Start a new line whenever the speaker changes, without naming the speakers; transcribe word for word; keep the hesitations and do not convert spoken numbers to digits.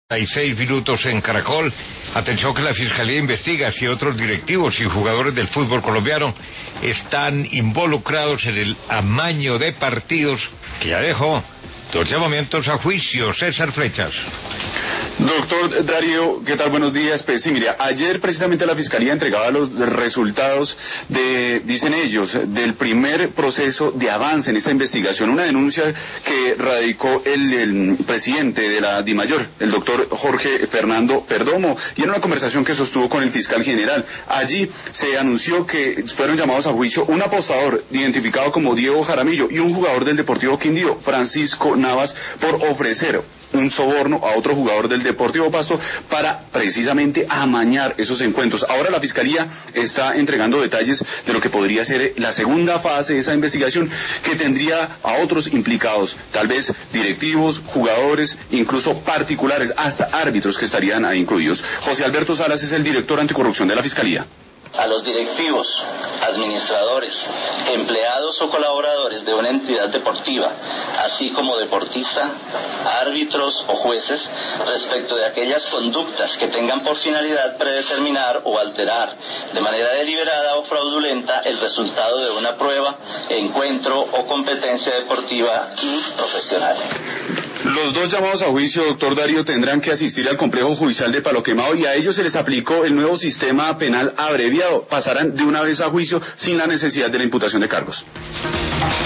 Hay seis minutos en Caracol. Atención que la Fiscalía investiga si otros directivos y jugadores del fútbol colombiano están involucrados en el amaño de partidos que ya dejó dos llamamientos a juicio. César Flechas.
Doctor Darío, ¿qué tal? Buenos días. Pues sí, mira, ayer precisamente la Fiscalía entregaba los resultados de, dicen ellos, del primer proceso de avance en esta investigación, una denuncia que radicó el, el presidente de la DIMAYOR, el doctor Jorge Fernando Perdomo, y en una conversación que sostuvo con el fiscal general. Allí se anunció que fueron llamados a juicio un apostador identificado como Diego Jaramillo y un jugador del Deportivo Quindío, Francisco Navas, por ofrecer un soborno a otro jugador del Deportivo Pasto para precisamente amañar esos encuentros. Ahora la Fiscalía está entregando detalles de lo que podría ser la segunda fase de esa investigación, que tendría a otros implicados, tal vez directivos, jugadores, incluso particulares, hasta árbitros que estarían ahí incluidos. José Alberto Salas es el director anticorrupción de la Fiscalía.
A los directivos, administradores, empleados o colaboradores de una entidad deportiva, así como deportista, árbitros o jueces, respecto de aquellas conductas que tengan por finalidad predeterminar o alterar de manera deliberada o fraudulenta el resultado de una prueba, encuentro o competencia deportiva y profesional.
Los dos llamados a juicio, doctor Darío, tendrán que asistir al complejo judicial de Palo Quemado y a ellos se les aplicó el nuevo sistema penal abreviado. Pasarán de una vez a juicio sin la necesidad de la imputación de cargos.